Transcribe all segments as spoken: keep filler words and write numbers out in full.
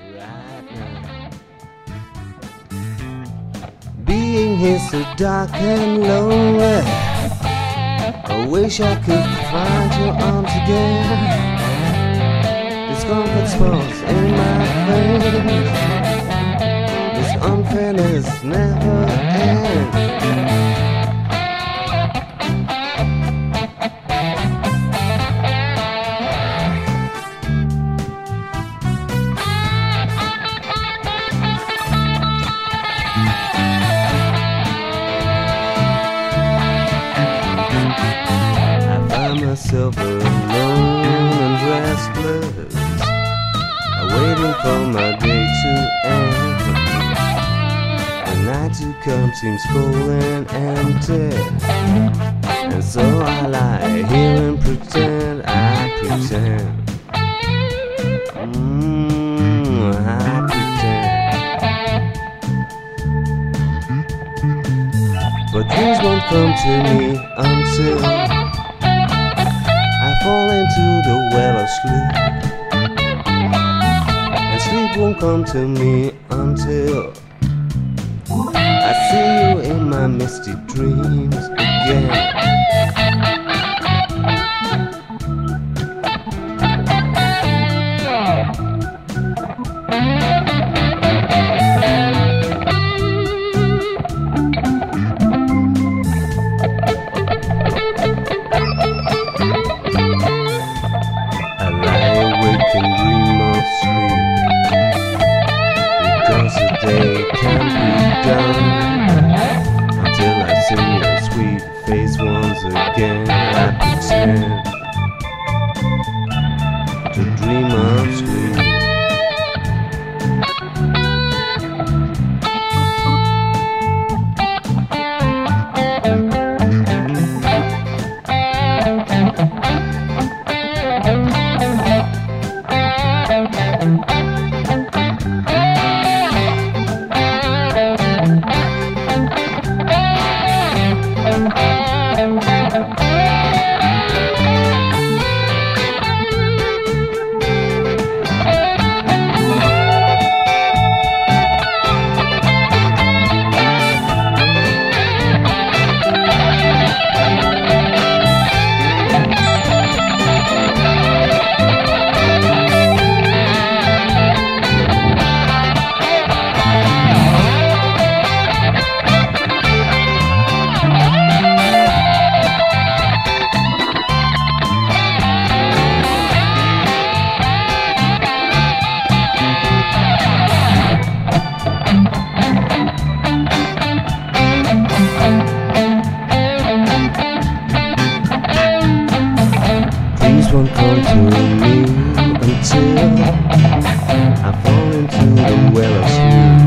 right now. Being here so dark and lonely, I wish I could find your arms again. Discomfort spawns in my veins. This unfairness never ends. Myself alone and restless, waiting for my day to end. The night to come seems cold and empty, and so I lie here and pretend, I pretend, mm, I pretend. But dreams won't come to me until fall into the well of sleep, and sleep won't come to me until I see you in my misty dreams again. Day can't be done until I see your sweet face once again. I pretend to dream of sleep. Won't come to me until I fall into the well of sleep,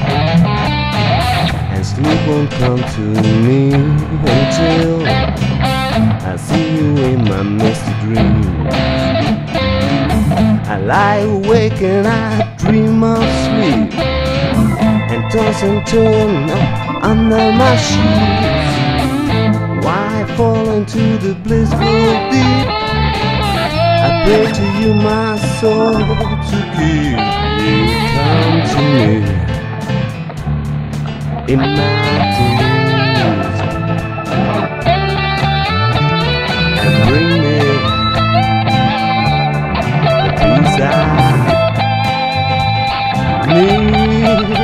and sleep won't come to me until I see you in my misty dreams. I lie awake and I dream of sleep, and toss and turn under my sheets. Why fall into the blissful deep? I pray to you, my soul, to keep you come to me in my dreams and bring me the peace I need.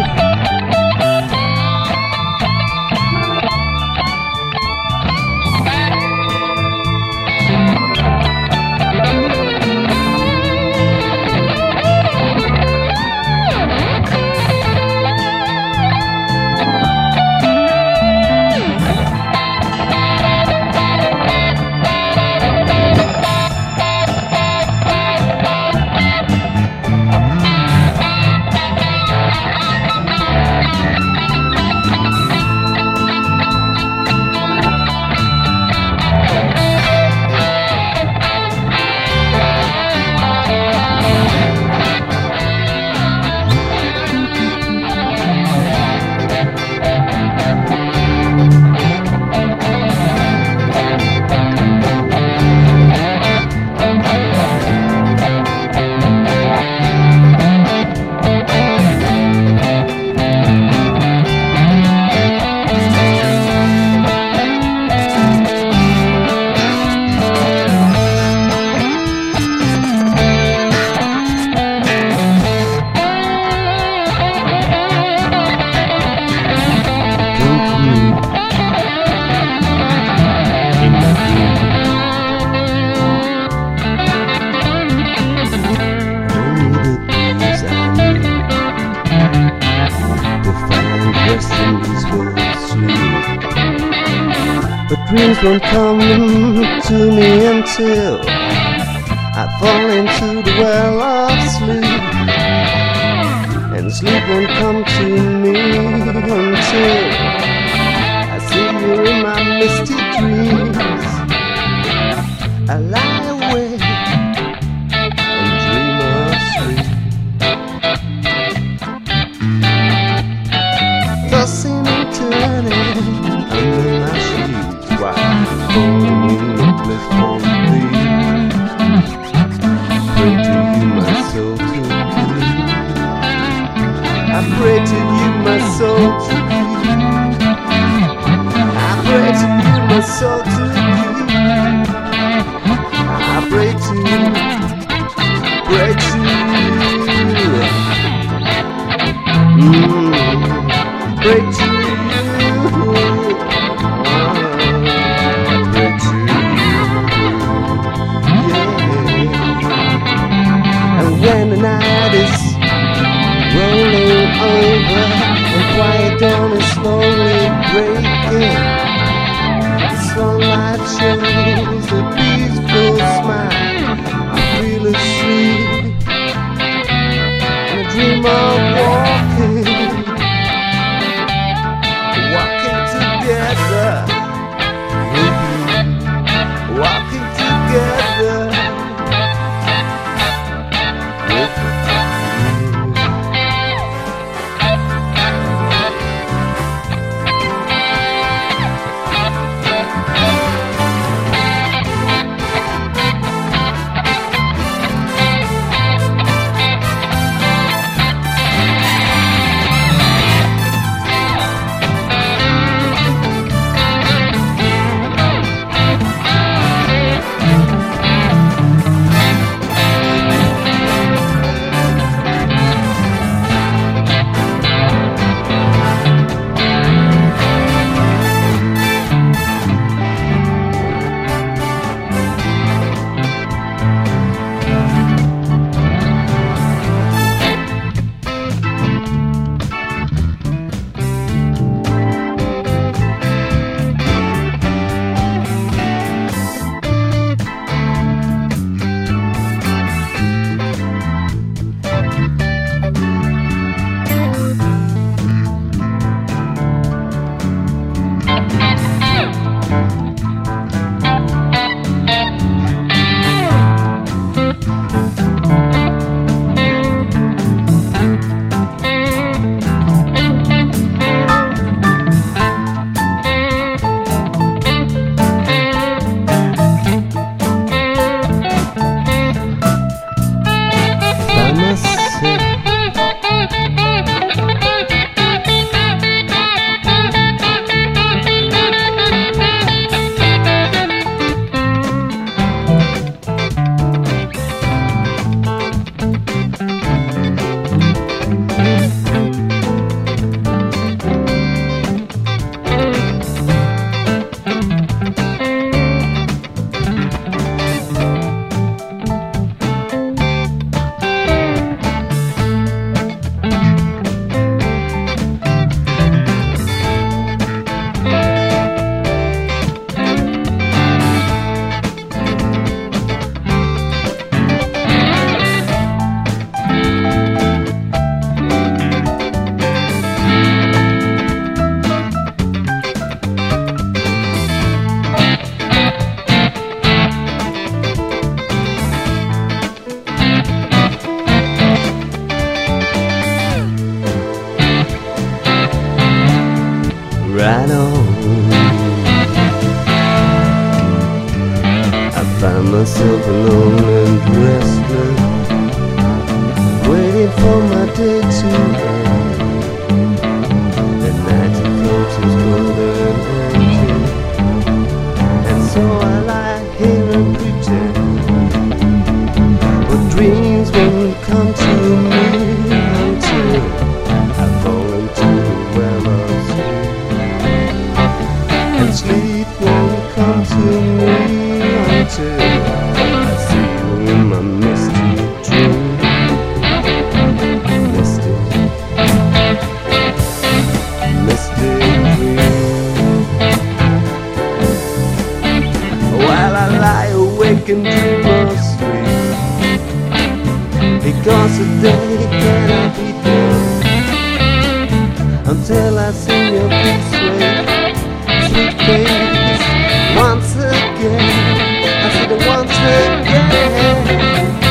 dreams won't come to me until I fall into the well of sleep. And sleep won't come to me until I see you in my misty dreams. I lie awake and dream of sleep, tossing and turning under my sheets while falling in the blissful sleep. Pray to you, my soul, to keep. I pray to you, my soul, to keep. I pray to you, my soul, to keep. I pray to you, pray to you, mm, pray to you, uh, pray to you, yeah. And when the night is rolling over and quiet dawn is slowly breaking, the sunlight shows a peaceful smile. I feel asleep and I dream of walking, walking together, mm-hmm. walking together with you. Right on. I find myself alone and restless, waiting for my day to end. The night approaches cold and empty, and so I lie here and pretend. But dreams won't come to me until I fall into the well of sleep. And sleep won't come to me until I see you in my misty dream. Misty, misty dream. can I be done until I see your big sweet, sweet face once again. I said it once again.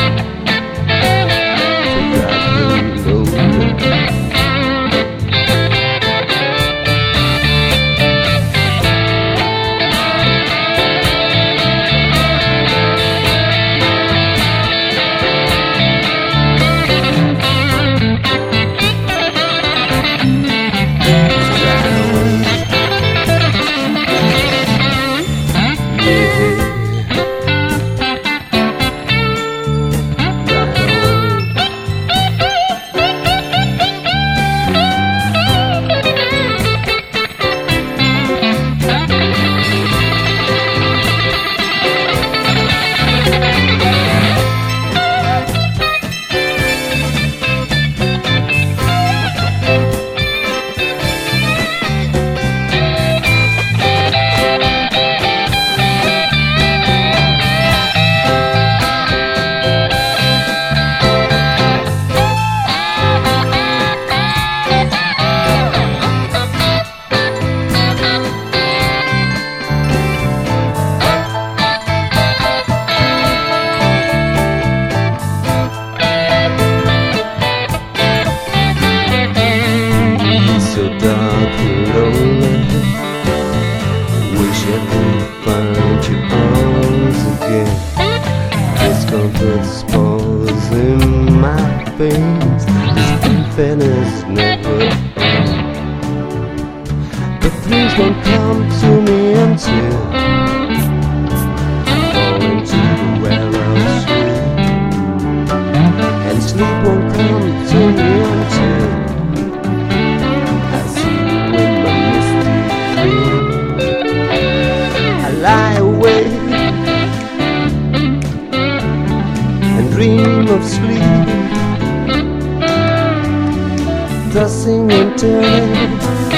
Tossing and turning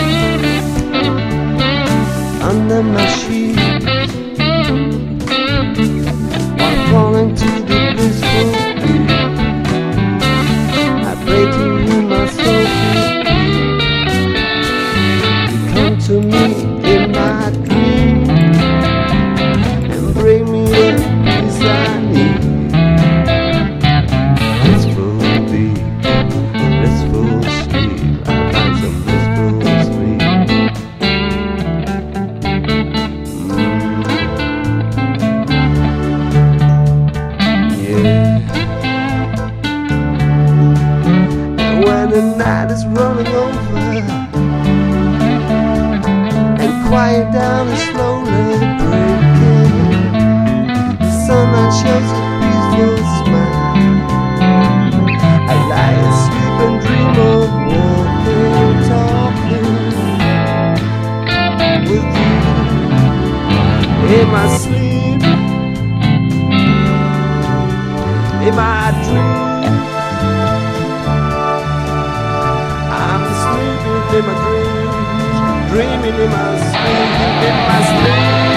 under my sheets while falling to the blissful beat. I pray to you, my soul, come to me in my dream and bring me the peace I need. Blissful deep, blissful sleep. The night is running over and quiet down is slowly breaking. The sunlight shows a peaceful smile. I lie asleep and dream of walking, talking with you in my sleep, in my dream. In my dreams, dreaming in my sleep, in my sleep,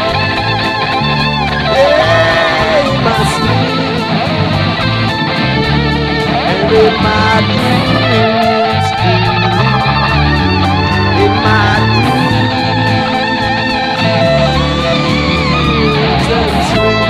yeah, in my sleep, and in my dreams, in my dreams, and sleep.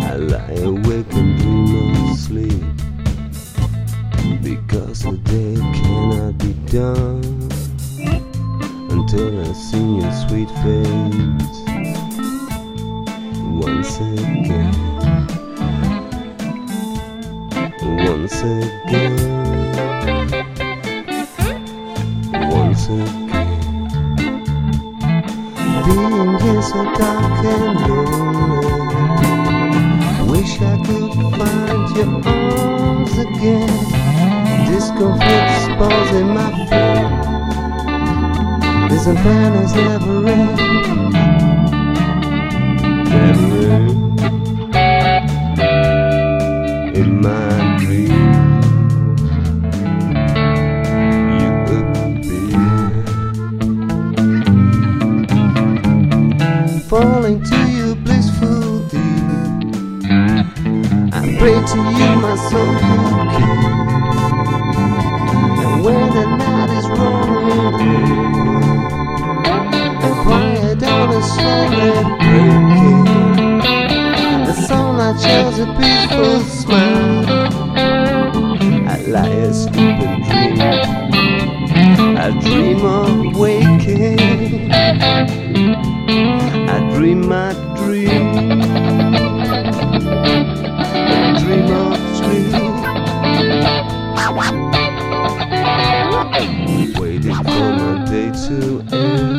I lie awake and dream of sleep, because the day cannot be done until I see your sweet face once again, once again, once again. Being here so dark and lonely, wish I could find your arms again. Discomfort spawns in my feet, this pain is never end, never end. In my dream, you appear, falling to your blissful deep. I pray to you, my soul will keep. And when the night is rolling and quiet down and slowly breaking, the sunlight shows a peaceful smile. I lie asleep and dream, I dream of waking, I dream my dream, I dream of sleep, waiting for my day to end.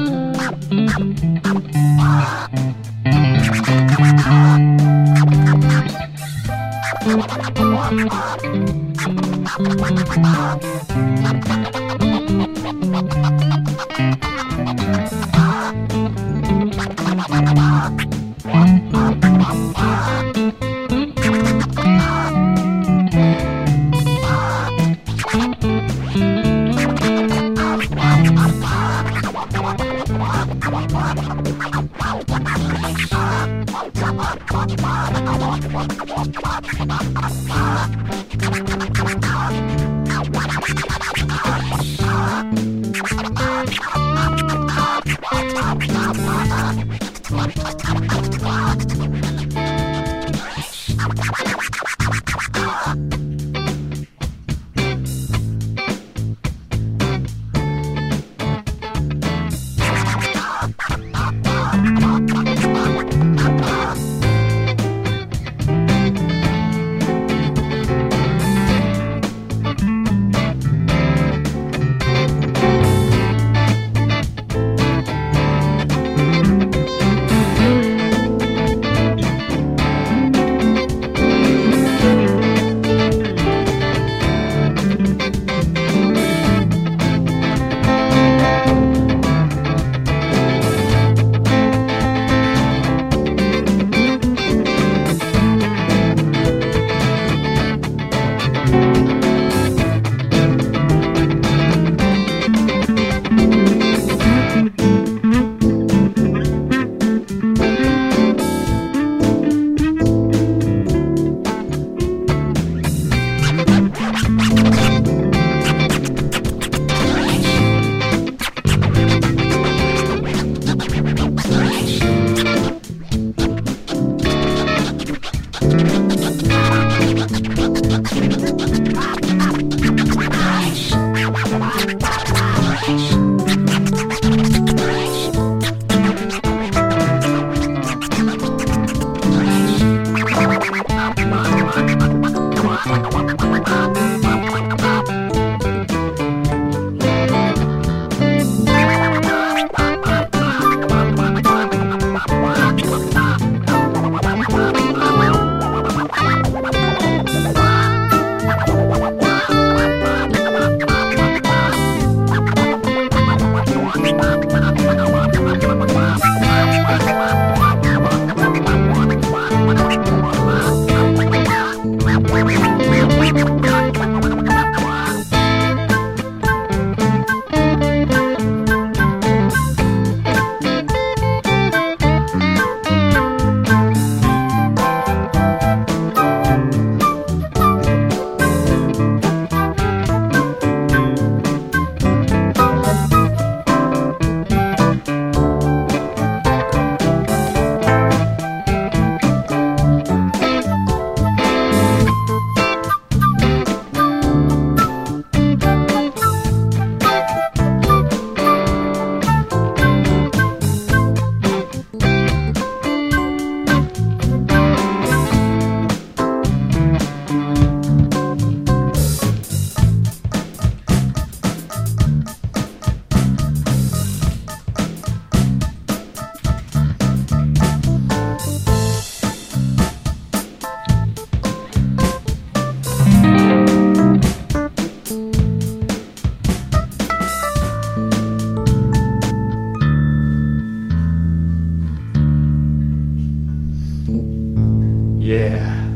Yeah.